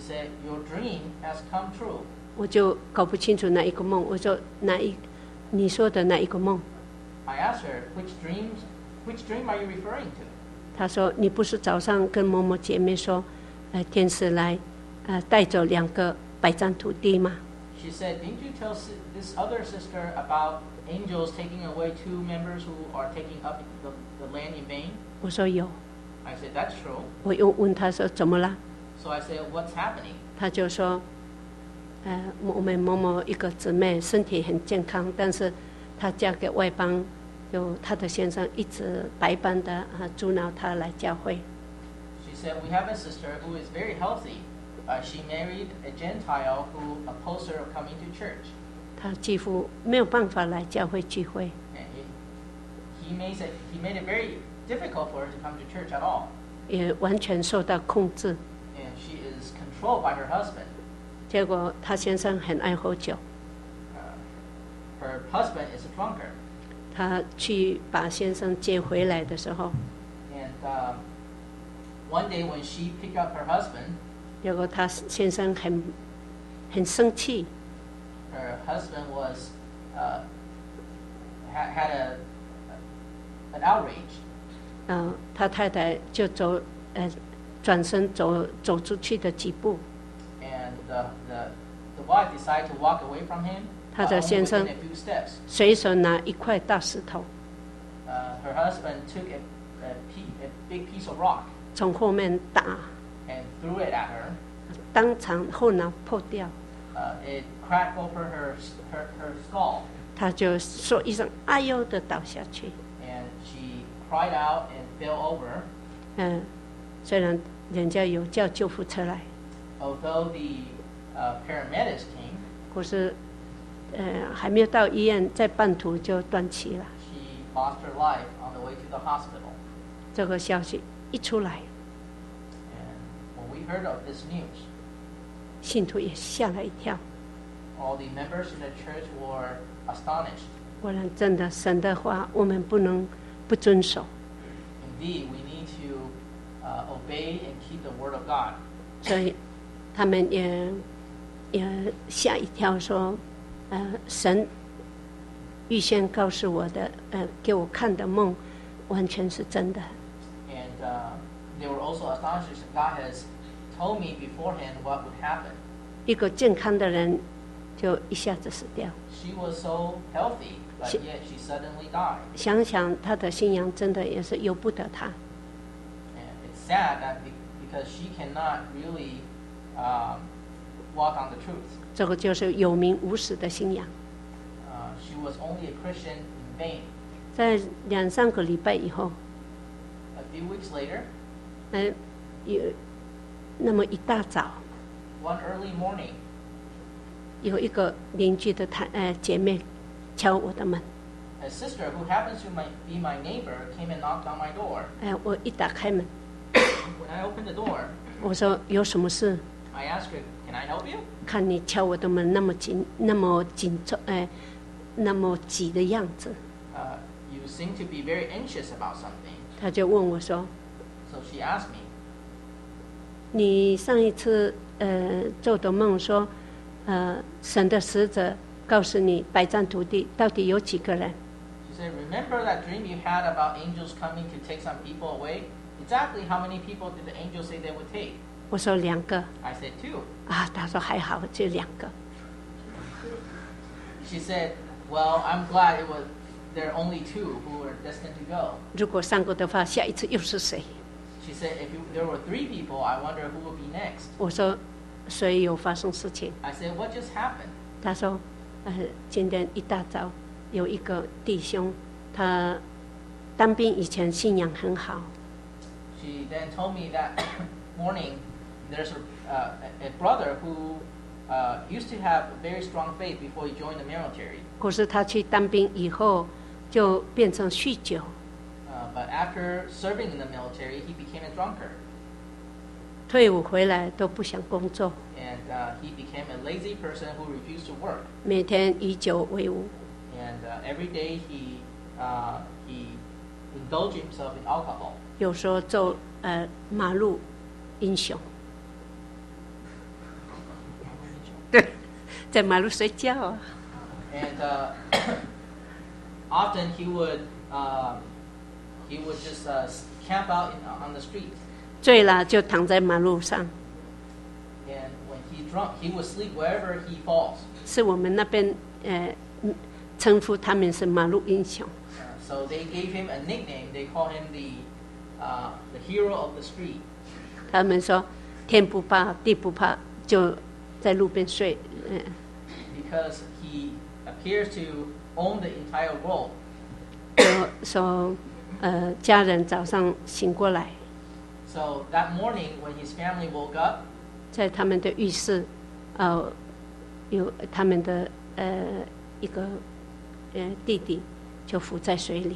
said, "Your dream has come true." 我就搞不清楚哪一个梦，我说你说的哪一个梦？ I asked her, "Which dream are you referring to?" 她说你不是早上跟某某姐妹说，天使来，带走2个百占土地吗？ She said, "Didn't you tell this other sister about angels taking away 2 members who are taking up the land in vain?" 我说有。 I said, "That's true." 我又问她说怎么了？ So I said, "What's happening?" 她就说，我们某某一个姊妹身体很健康，但是她嫁给外邦，有她的先生一直百般的阻挠她来教会。 She said, "We have a sister who is very healthy. She married a Gentile who opposed her of coming to church." 她几乎没有办法来教会聚会。 And he made it very difficult for her to come to church at all. 也完全受到控制。 And she is controlled by her husband. 结果她先生很爱喝酒， Her husband is a drunkard. 她去把先生接回来的时候， And one day when she picked up her husband, 结果她先生很生气， her husband was had an outrage. 她太太就转身走出去的几步， And the wife decided to walk away from him. 她的 Only 先生 within a few steps. 随手拿一块大石头 Her husband took a big piece of rock 从后面打， and threw it at her. 当场后脑破掉。 It cracked open her skull, 她就说一声“哎呦”的倒下去。 and she cried out and fell over. 虽然人家有叫救护车来， Although the paramedics came, 可是还没有到医院，在半途就断气了。 she lost her life on the way to the hospital. 这个消息一出来， And when we heard of this news, 信徒也吓了一跳。 all the members in the church were astonished. 果然，真的神的话，我们不能不遵守。 Indeed, we need to obey and keep the word of God. 所以他们也吓一跳，说，神预先告诉我的，给我看的梦，完全是真的。 And they were also astonished that God has told me beforehand what would happen. 一个健康的人，就一下子死掉。 She was so healthy, but yet she suddenly died. 想想他的信仰，真的也是由不得他。 And it's sad that because she cannot really walk on the truth. 这个就是有名无实的信仰。 She was only a Christian in vain. 在2-3个礼拜以后， A few weeks later, 有那么一大早， one early morning, 有一个邻居的姐妹敲我的门。 a sister who happens to be my neighbor came and knocked on my door. 我一打开门， When I opened the door, 我说有什么事？ I asked her, "Can I help you?" 看你敲我的门那么紧凑，那么急的样子， You seem to be very anxious about something. 他就问我说 So she asked me, 你上一次做的梦说，神的使者告诉你百占土地到底有几个人？ she said, "Remember that dream you had about angels coming to take some people away? Exactly how many people did the angels say they would take?" 我说2个。 I said, 2. 他说还好，就2个。 She said, "Well, I'm glad there are only 2 who are destined to go." 如果3个的话，下一次又是谁？ She said, "If there were 3 people, I wonder who will be next." 我说谁有发生事情？ I said, "What just happened?" 他说，今天一大早有一个弟兄，他当兵以前信仰很好， She then told me that morning there's a brother who used to have very strong faith before he joined the military. 可是他去当兵以后就变成酗酒， But after serving in the military, he became a drunkard. 退伍回来都不想工作， And he became a lazy person who refused to work. 每天以酒为伍。 And every day he indulged himself in alcohol. 有时候做马路英雄。 对，在马路睡觉啊。 And often he would just camp out on the street. 醉了就躺在马路上。 And when he drunk, he would sleep wherever he falls. 是我们那边称呼他们是马路英雄。 So they gave him a nickname. They call him the hero of the street. 他们说天不怕地不怕，就在路边睡。 Because he appears to own the entire world. 说家人早上醒过来。 So that morning when his family woke up, 在他们的浴室，有他们的一个弟弟就浮在水里，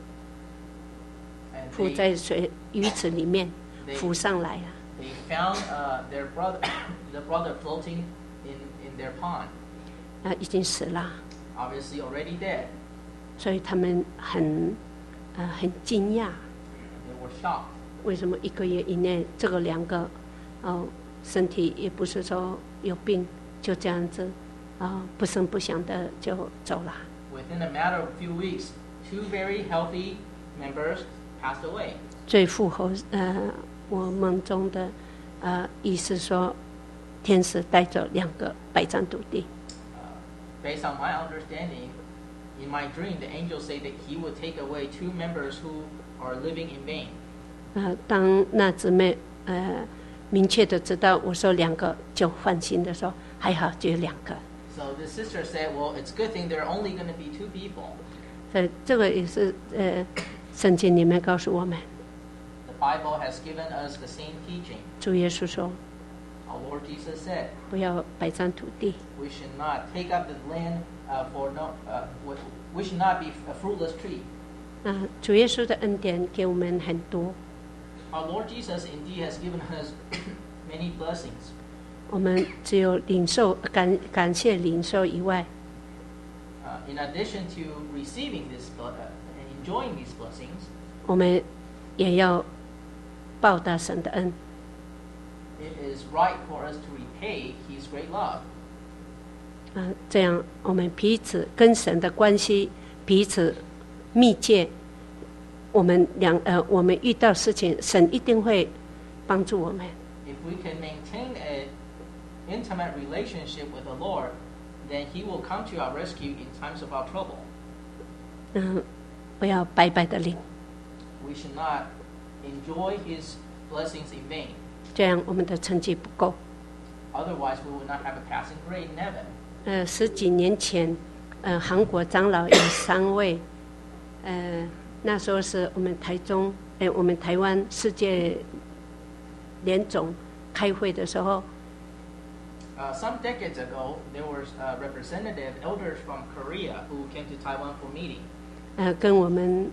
浮在鱼池里面浮上来了。 They found the brother floating in their pond. 已经死了。 Obviously already dead. 所以他们很惊讶。 They were shocked. 为什么1个月以内这个2个身体也不是说有病，就这样子不声不响的就走了。 Within a matter of a few weeks, 2 very healthy members passed away. 最符合我梦中的意思说，天使带走2个百丈土地。 Based on my understanding, in my dream, the angels say that he would take away 2 members who are living in vain. 当那姊妹明确的知道我说2个，就放心的说还好只有2个。 So the sister said, "Well, it's a good thing there are only going to be 2 people." 所以这个也是圣经里面告诉我们。 The Bible has given us the same teaching. 主耶稣说 Our Lord Jesus said, 不要百丈土地。 "We should not take up the land we should not be a fruitless tree." 主耶稣的恩典给我们很多。 Our Lord Jesus indeed has given us many blessings. 我们只有领受感谢领受以外， In addition to receiving and enjoying these blessings, 我们也要报答神的恩。 it is right for us to repay His great love. 这样我们彼此跟神的关系彼此密切，我们遇到事情，神一定会帮助我们。 If we can maintain an intimate relationship with the Lord, then He will come to our rescue in times of our trouble. 不要白白的领， We should not enjoy His blessings in vain. 这样我们的成绩不够。 Otherwise, we will not have a passing grade in heaven. 10几年前，韩国长老有3位，那时候是我们我们台湾世界联总开会的时候， Some decades ago, there were representative elders from Korea who came to Taiwan for meeting. 跟我们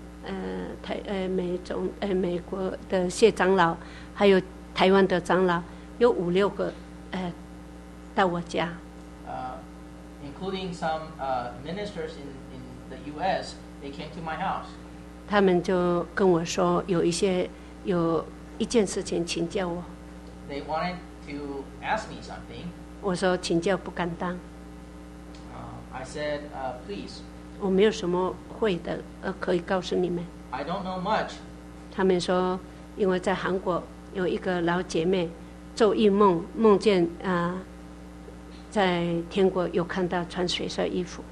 美国的谢长老，还有台湾的长老，有5、6个到我家。 Including some ministers in the U.S., they came to my house. 他们就跟我说，有一件事情请教我。 They wanted to ask me something. 我说请教不敢当。 I said, "Please." 我没有什么会的，可以告诉你们。 I don't know much. 他们说，因为在韩国有一个老姐妹做异梦，梦见在天国有看到穿水色衣服。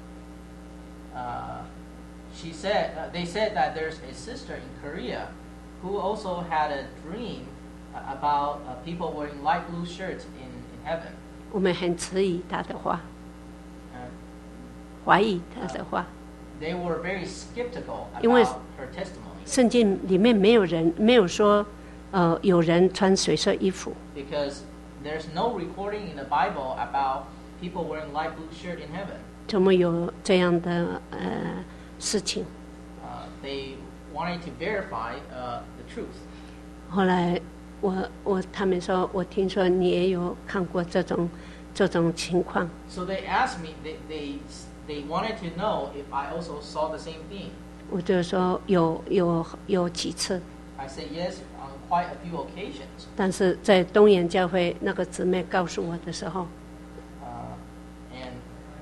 They said that there's a sister in Korea who also had a dream about people wearing light blue shirts in heaven. 我们很迟疑她的话，怀疑她的话。 They were very skeptical 因为 about her testimony. 圣经里面没有说，有人穿水色衣服。 Because there's no recording in the Bible about people wearing light blue shirt in heaven. 怎么有这样的事情？ They wanted to verify the truth. 后来他们说，我听说你也有看过这种情况。 So they asked me. They wanted to know if I also saw the same thing. 我就说有几次。 I said yes on quite a few occasions. 但是在东岩教会那个姊妹告诉我的时候，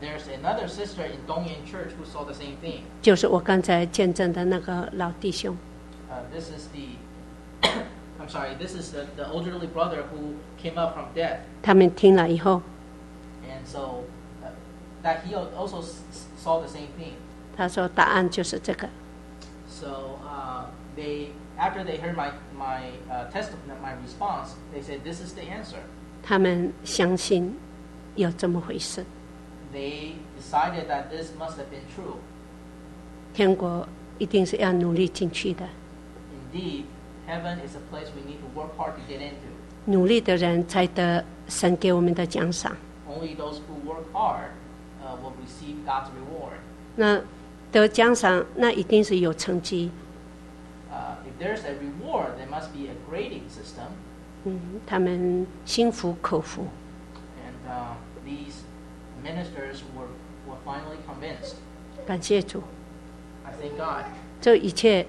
there's another sister in Dongyan Church who saw the same thing. 就是我刚才见证的那个老弟兄。 This is the, I'm sorry, this is the elderly brother who came up from death. 他们听了以后， And so that he also saw the same thing. 他说答案就是这个。 So after they heard my testimony, my response, they said this is the answer. 他们相信有这么回事。 They decided that this must have been true. 天国一定是要努力进去的， Indeed, heaven is a place we need to work hard to get into. 努力的人才得神给我们的奖赏。 Only those who work hard will receive God's reward. 那得奖赏，那一定是有成绩。 If there's a reward, there must be a grading system. 他们心服口服。 And these ministers were finally convinced. 感谢主， I thank God. 这一切，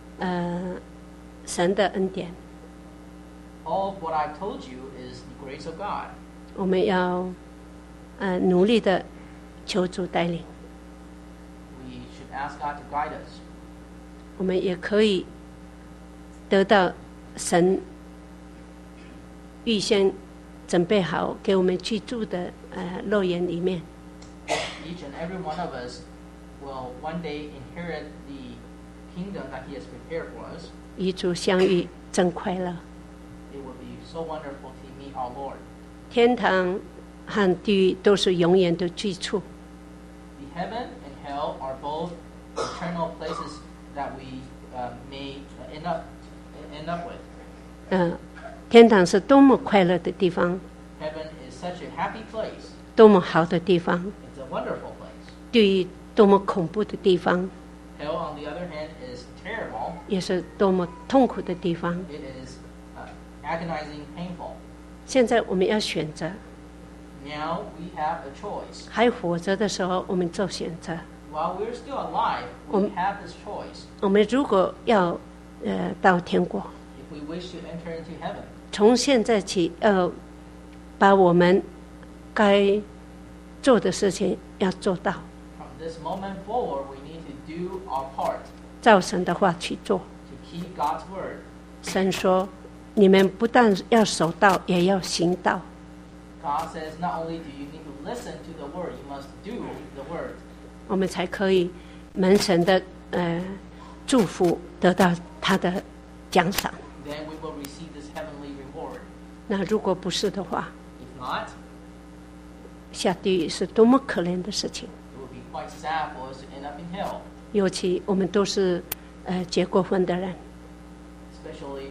神的恩典， All of what I've told you is the grace of God. 我们要努力的求主带领。 We should ask God to guide us. 我们也可以得到神预先准备好给我们居住的乐园里面。 Each and every one of us will one day inherit the kingdom that He has prepared for us. 与主相遇真快乐。 It will be so wonderful to meet our Lord. 天堂和地狱都是永远的居处。 The heaven and hell are both eternal places that we may end up with. 天堂是多么快乐的地方， Heaven is such a happy place. 多么好的地方； It's a wonderful place. 地狱多么恐怖的地方， Hell, on the other hand, is terrible. 也是多么痛苦的地方。 It is agonizing, painful. 现在我们要选择， Now we have a choice. 还活着的时候，我们做选择。 While we're still alive, we have this choice. 我们如果要到天国， If we wish to enter into heaven, 从现在起要把我们该做的事情要做到， from this moment forward, we need to do our part 照神的话去做。 to keep God's word. 神说：“你们不但要守道，也要行道。 God says not only do you need to listen to the word, you must do the word. ” 我们才可以蒙神的祝福，得到他的奖赏。 Then we will receive this heavenly reward. 那如果不是的话， If not, 下地狱是多么可怜的事情。 it will be quite sad for us to end up in hell. 尤其我们都是结过婚的人， Especially,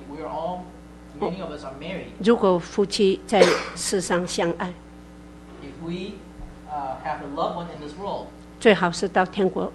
many of us are married. 如果夫妻在世上相爱， If we have a loved one in this world, 最好是到天国，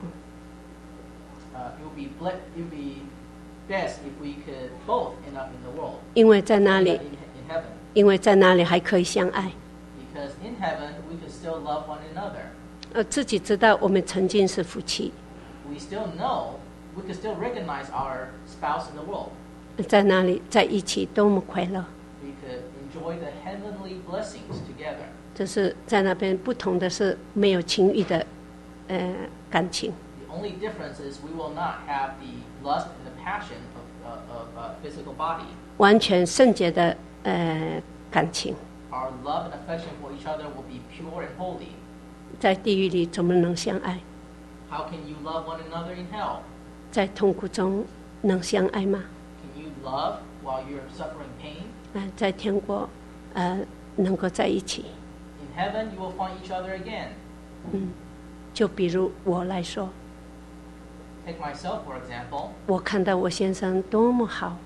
it would be best if we could both end up in the world. 因为在那里， In heaven. 因为在那里还可以相爱。 Because in heaven, we could still love one another. 自己知道我们曾经是夫妻， We still know, we could still recognize our spouse in the world. 在那里在一起多么快乐。 We could enjoy the heavenly blessings together. 只是在那边不同的是没有情欲的感情。 The only difference is we will not have the lust and the passion of physical body. 完全圣洁的感情， Our love and affection for each other will be pure and holy. 在地狱里怎么能相爱？ How can you love one another in hell? 在痛苦中能相爱吗？ Can you love while you're suffering pain? 在天国能够在一起。 In heaven, you will find each other again. 就比如我来说， Take myself, for example. 我看到我先生多么好，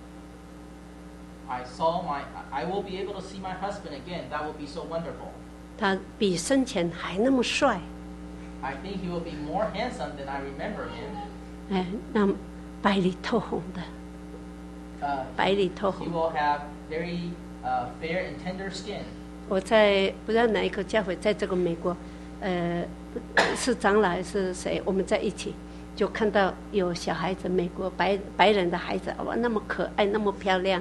I will be able to see my husband again. That will be so wonderful. 他比生前还那么帅， I think he will be more handsome than I remember him. 那白里透红的，白里透 He 红。 will have very fair and tender skin. 我在不知道哪一个教会，在这个美国，是长老还是谁，我们在一起就看到有小孩子，美国白人的孩子，哇，那么可爱，那么漂亮。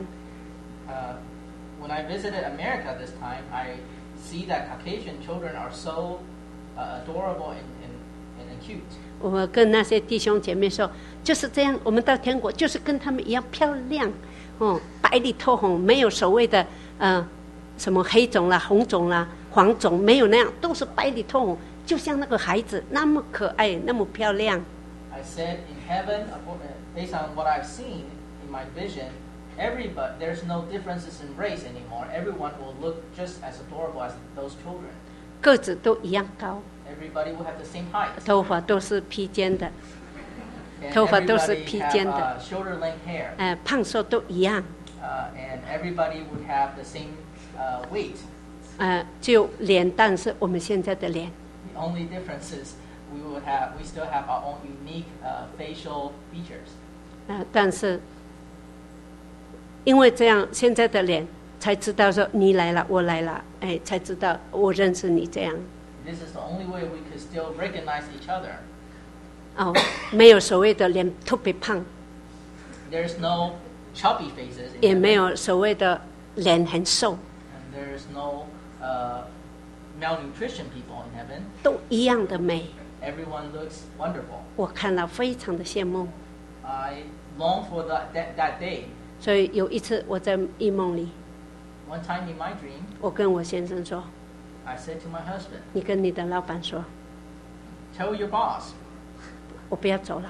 When I visited America this time, I see that Caucasian children are so adorable and cute. 我跟那些弟兄姐妹说，就是这样，我们到天国就是跟他们一样漂亮，白里透红，没有所谓的什么黑种啦、红种啦、黄种，没有那样，都是白里透红，就像那个孩子那么可爱，那么漂亮。 I said in heaven, based on what I've seen in my vision, everybody, there's no differences in race anymore. Everyone will look just as adorable as those children. 个子都一样高， Everybody will have the same height. 头发都是披肩的， And 头发都是 everybody 披肩的， have shoulder length hair. 胖瘦都一样， And everybody would have the same weight. 只有脸蛋是我们现在的脸。 The only difference is we still have our own unique facial features. 但是因为这样，现在的脸才知道说你来了，我来了，才知道我认识你这样。 This is the only way we could still recognize each other. 没有所谓的脸特别胖， There's no chubby faces. 也没有所谓的脸很瘦， And there's no malnutrition people in heaven. 都一样的美。 Everyone looks wonderful. 我看了非常的羡慕。 I long for that day. 所以有一次我在异梦里， One time in my dream, 我跟我先生说 I said to my husband, 你跟你的老板说 tell your boss, 我不要走了，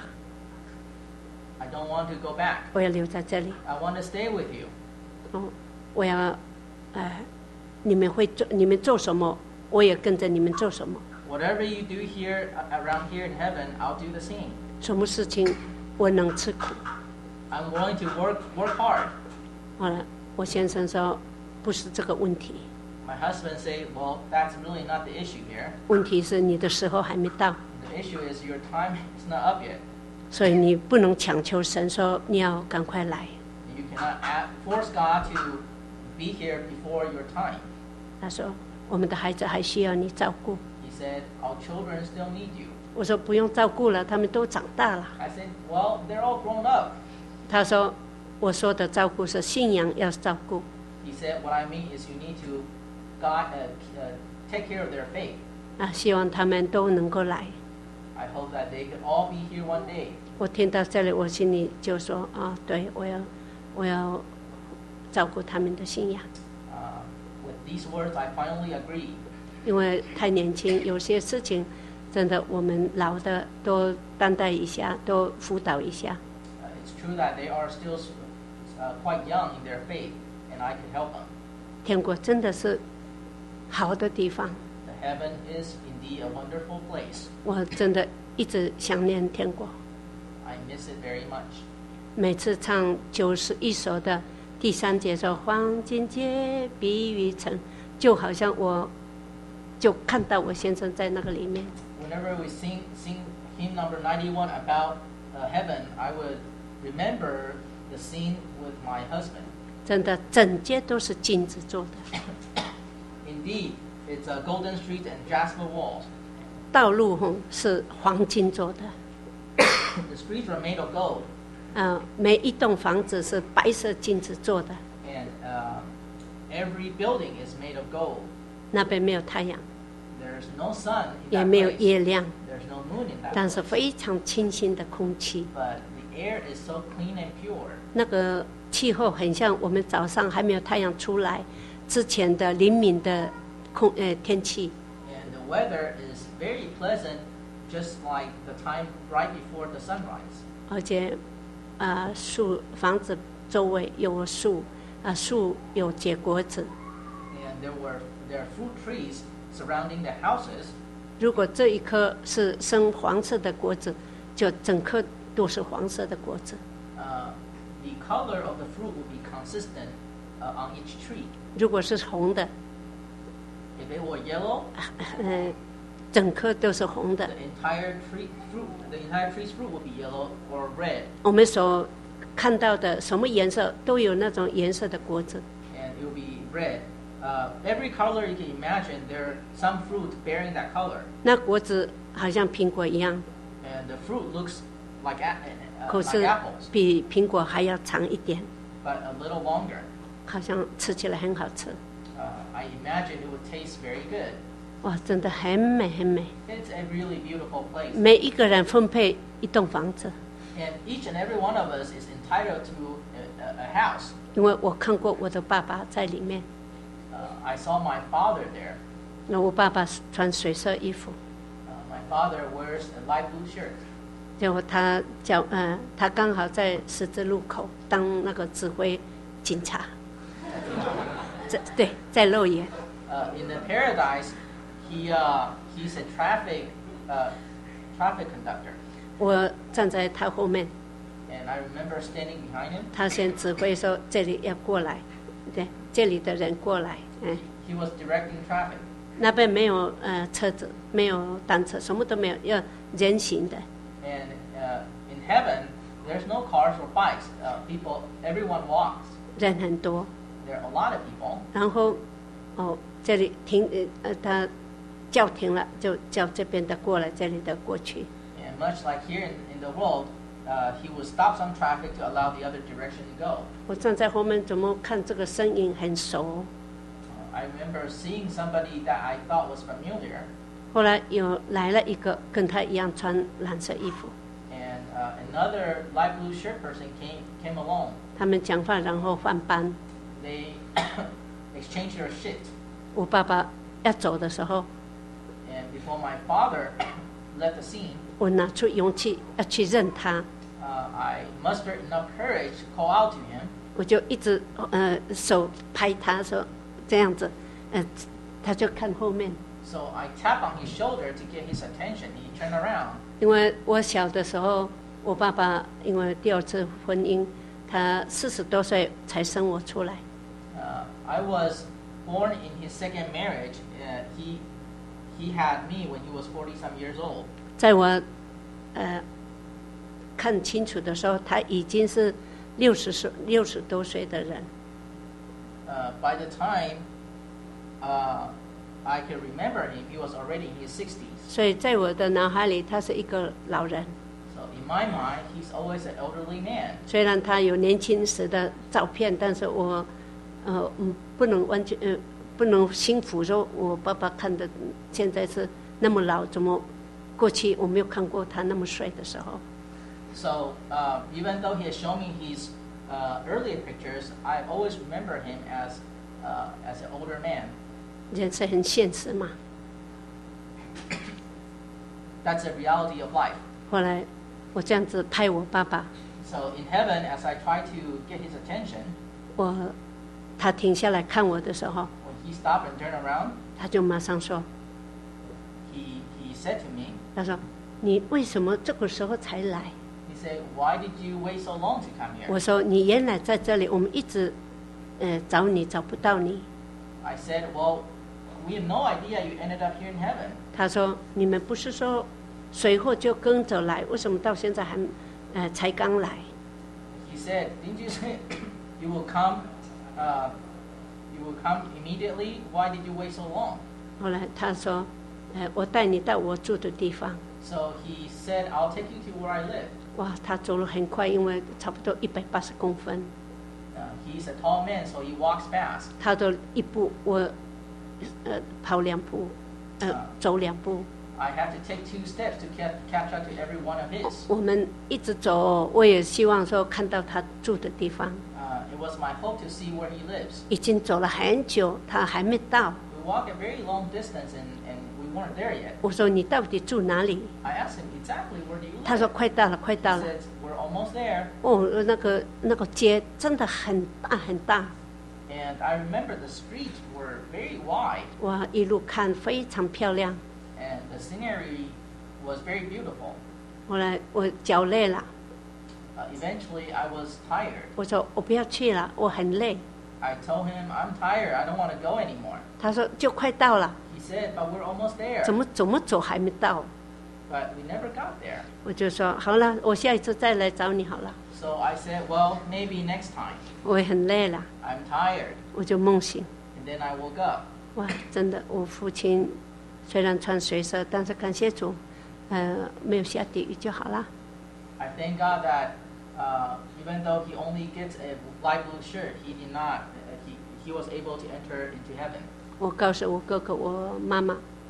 I don't want to go back. 我要留在这里。 I want to stay with you. 我要你们做什么，我也跟着你们做什么。 Whatever you do here, around here in heaven, I'll do the same. 什么事情我能吃苦。 I'm willing to work hard. 好了，我先生说不是这个问题， My husband say, well, that's really not the issue here. 问题是你的时候还没到， The issue is your time is not up yet. 所以你不能强求神说你要赶快来。 You cannot force God to be here before your time. 他说我们的孩子还需要你照顾。 He said, our children still need you. 我说不用照顾了，他们都长大了。 I said, well, they're all grown up. 他说我说的照顾是信仰要照顾。 He said, what I mean is you need to take care of their faith. 希望他们都能够来。 I hope that they could all be here one day. 我听到这里，我心里就说对，我要照顾他们的信仰。 With these words, I finally agree. 因为太年轻，有些事情真的我们老的都担待一下，都辅导一下。 It's true that they are still quite young in their faith, and I could help them. 天国真的是好的地方， The heaven is indeed a wonderful place. 我真的一直想念天国。 I miss it very much. 每次唱91首的第3节说黄金街碧玉城，就好像我就看到我先生在那个里面。 Whenever we sing hymn number 91 about heaven, I would remember the scene with my husband. 真的整街都是金子做的， Indeed, it's golden street and jasper walls. 道路是黄金做的， The streets are made of gold, 每一栋房子是白色金子做的。 and every building is made of gold. 那边没有太阳， There's no sun in 也 that 没有 place. 月亮， There's no moon in that 但是 place. 非常清新的空气。 But the air is so clean and pure. 那个气候很像我们早上还没有太阳出来之前的灵敏的天气。 And the weather is very pleasant, just like the time right before the sunrise. 而且房子周围有树，树有结果子。 And there are fruit trees surrounding the houses. 如果这一棵是生黄色的果子，就整棵都是黄色的果子。 The color of the fruit will be consistent on each tree. 如果是红的， If it were yellow, 整棵都是红的 the。entire tree's fruit will be yellow or red, 我们所看到的什么颜色都有那种颜色的果子。 and it will be red. Every color you can imagine, there are some fruit bearing that color, 那果子好像苹果一样， and the fruit looks like 可 like 是 apples, 比苹果还要长一点， but a little longer. 好像吃起来很好吃。 I imagine it would taste very good. 哇，真的很美很美。 It's a really beautiful place. 每一个人分配一栋房子， And each and every one of us is entitled to a house. 因为我看过我的爸爸在里面。 I saw my father there. 那我爸爸是穿水色衣服， My father wears a light blue shirt. 结果他刚好在十字路口当那个指挥警察，对，在肉眼。 In the paradise, he's a traffic conductor. 我站在他后面， And I remember standing behind him. 他先指挥说这里要过来，对，这里的人过来， He was directing traffic. 那边没有车子，没有单车，什么都没有，要人行的。 And in heaven, there's no cars or bikes. Everyone walks. 人很多， There are a lot of people. 然后这里停他叫停了，就叫这边的过来，这里的过去。 And much like here in the world, he would stop some traffic to allow the other direction to go. 我站在后面，怎么看这个身影很熟？ I remember seeing somebody that I thought was familiar. 后来来了一个跟他一样穿蓝色衣服， And another light blue shirt person came along. 他们讲话然后换班。 They exchanged their shift. 我爸爸要走的时候， And before my father left the scene, 我拿出勇气要去认他， I mustered enough courage to call out to him. 我就一直手拍他说这样子，他就看后面。 So I tapped on his shoulder to get his attention. He turned around. 因为我小的时候，我爸爸因为第二次婚姻，他40多岁才生我出来。 I was born in his second marriage. He had me when he was 40-some years old. 在我看清楚的时候，他已经是60多岁的人。 By the time I could remember him, he was already in his 60s. 所以在我的脑海里，他是一个老人。 So in my mind, he's always an elderly man. 虽然他有年轻时的照片，但是我不能完全不能幸福说，我爸爸看的现在是那么老，怎么过去我没有看过他那么帅的时候。 So even though he has shown me his earlier pictures, I always remember him as an older man. 人是很现实嘛。 That's the reality of life. 后来我这样子拍我爸爸， So in heaven, as I try to get his attention, 他停下来看我的时候， when he stopped and turned around, 他就马上说， he said to me, 他说你为什么这个时候才来？ he said, "Why did you wait so long to come here?" 我说你原来在这里，我们一直找你找不到你。 I said, "Well, we have no idea you ended up here in heaven." 他说你们不是说随后就跟着来，为什么到现在还才刚来？ He said, "Didn't you say you will come? You will come immediately. Why did you wait so long?" 后来他说，我带你到我住的地方。 So he said, "I'll take you to where I live." 哇，他走路很快，因为差不多180公分。 He's a tall man, so he walks fast. 他的一步，我跑2步，走2步。 I have to take 2 steps to catch up to every one of his. 我们一直走，我也希望说看到他住的地方。 It was my hope to see where he lives. 已经走了很久，他还没到。 We walked a very long distance and we weren't there yet. 我说你到底住哪里？ I asked him exactly where do you 他说 live. 快到了，快 He 到了。 said, "We're almost there." 哦，那个街真的很大很大， And I remember the streets were very wide 我一路看非常漂亮。 and the scenery was very beautiful. 后来我脚累了， Eventually, I was tired. 我说我不要去了，我很累。 I told him, "I'm tired. I don't want to go anymore." 他说就快到了， He said, "But we're almost there." 怎么走还没到？ But we never got there. 我就说好了，我下一次再来找你好了。 So I said, "Well, maybe next time." 我也很累了， I'm tired. 我就梦醒。 And then I woke up. 哇，真的，我父亲虽然穿水色，但是感谢主，没有下地狱就好了。 I thank God that even though he only gets a light blue shirt, he did not. He was able to enter into heaven. 我告诉我哥哥、我妈妈，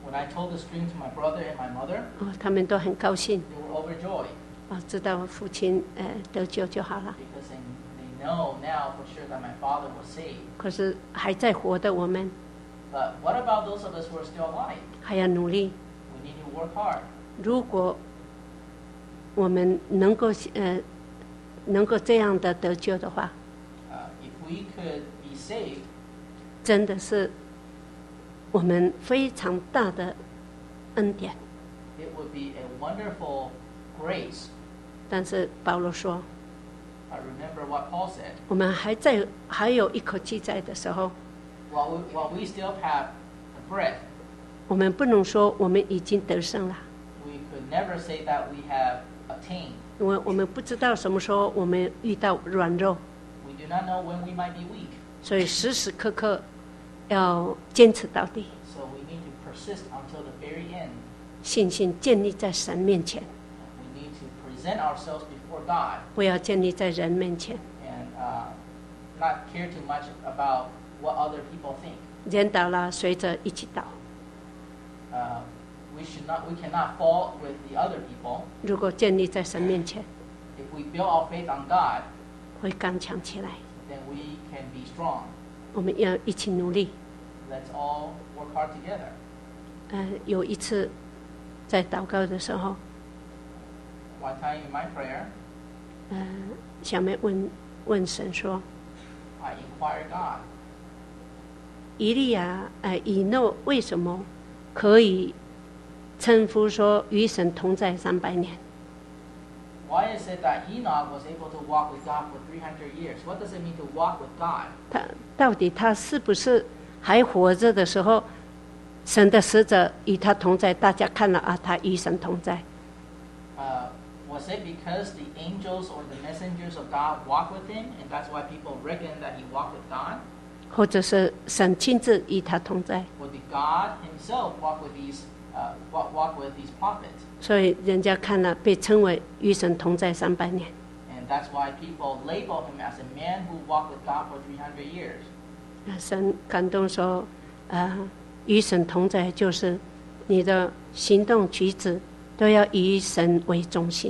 When I told this dream to my brother and my mother, 他们都很高兴， they were overjoyed 知道父亲得救就好了。 because they know now for sure that my father was saved. 可是还在活的我们 But what about those of us who are still alive? 还要努力。 We need to work hard. 如果我们能够这样的得救的话， If we could be saved, 真的是我们非常大的恩典。 it would be a wonderful grace. 但是保罗说， I remember what Paul said. 我们还有一口气在的时候， While we still have a breath, 我们不能说我们已经得胜了， we could never say that we have attained. 因为我们不知道什么时候我们遇到软弱， We do not know when we might be weak. 所以时时刻刻要坚持到底， So we need to persist until the very end. 信心建立在神面前， We need to present ourselves before God 不要建立在人面前。 and not care too much about what other people think. 人倒了，随着一起倒。 We cannot fall with the other people. 如果建立在神面前， If we build our faith on God, 会刚强起来。 then we can be strong. 我们要一起努力。 Let's all work hard together. 有一次在祷告的时候， One time in my prayer, 小妹问神说 I inquired God,：“ 以利亚，以诺为什么可以称呼说与神同在300年？ why is it that Enoch was able to walk with God for 300 years? What does it mean to walk with God? 到底他是不是还活着的时候，神的使者与他同在，大家看了啊，他与神同在？ Was it because the angels or the messengers of God walked with him, and that's why people reckon that he walked with God? 或者是神亲自与他同在？ Or did God himself walk with these prophets? 所以人家看了被称为与神同在300年。 And that's why people label him as a man who walked with God for 300 years. 神感动说，与神同在就是你的行动举止都要以神为中心。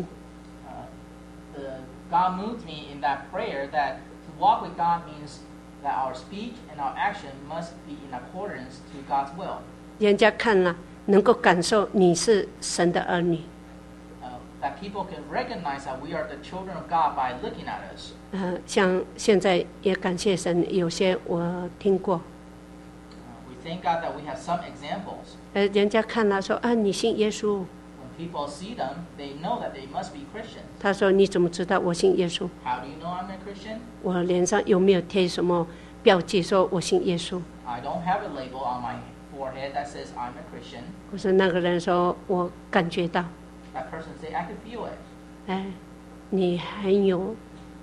God moved me in that prayer that to walk with God means that our speech and our action must be in accordance to God's will. 人家看了能够感受你是神的儿女。 That people can recognize that we are the children of God by looking at us. 像现在也感谢神，有些我听过， We thank God that we have some examples. 人家看了说啊，你信耶稣。 When people see them, they know that they must be Christians. 他说你怎么知道我信耶稣？ How do you know I'm a Christian? 我脸上有没有贴什么标记说我信耶稣？ I don't have a label on my forehead that says I'm a Christian. 或是那个人说我感觉到， That person say I can feel it. 你很有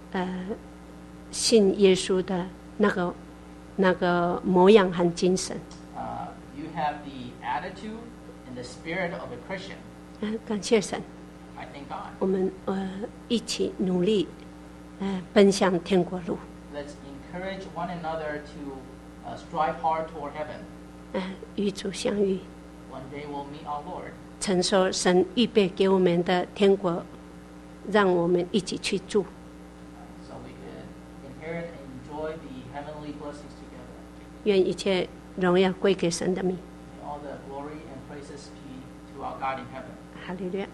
信耶稣的那个模样和精神。 You have the attitude and the spirit of a Christian. 感谢神， I thank God. 我们一起努力，奔向天国路。 Let's encourage one another to strive hard toward heaven. 与主相遇， One day we'll meet our Lord. 承受神预备给我们的天国，让我们一起去住。 So we can inherit and enjoy the heavenly blessings together. 愿一切荣耀归给神的名。 May all the glory and praises be to our God in heaven. 哈利路亚。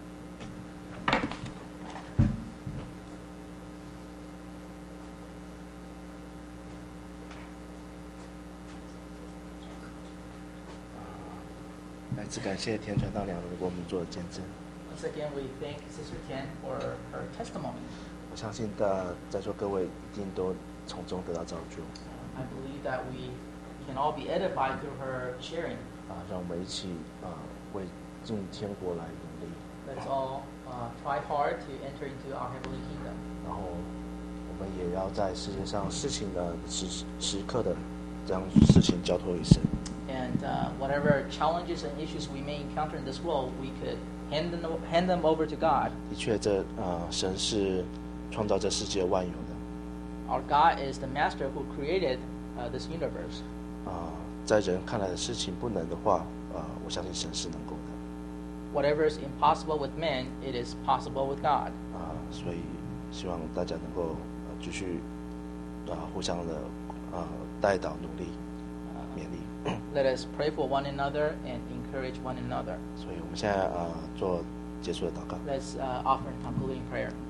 再次感谢田传道两人为我们做的见证。 Once again, we thank Sister Tian for her testimony. 我相信在座各位一定都从中得到造就。 I believe that we can all be edified through her sharing. 让我们一起为进天国来努力。 Let's all try hard to enter into our heavenly kingdom. 然后我们也要在世界上事情的时刻的将事情交托于神。 And whatever challenges and issues we may encounter in this world, we could hand them over to God. 的确，神是创造这世界万有的。 Our God is the master who created this universe. 在人看来的事情不能的话，我相信神是能够的。 Whatever is impossible with man, it is possible with God. 所以希望大家能够继续互相的带导努力勉励。 Let us pray for one another and encourage one another. 所以我们现在做结束的祷告。 Let's offer a concluding prayer.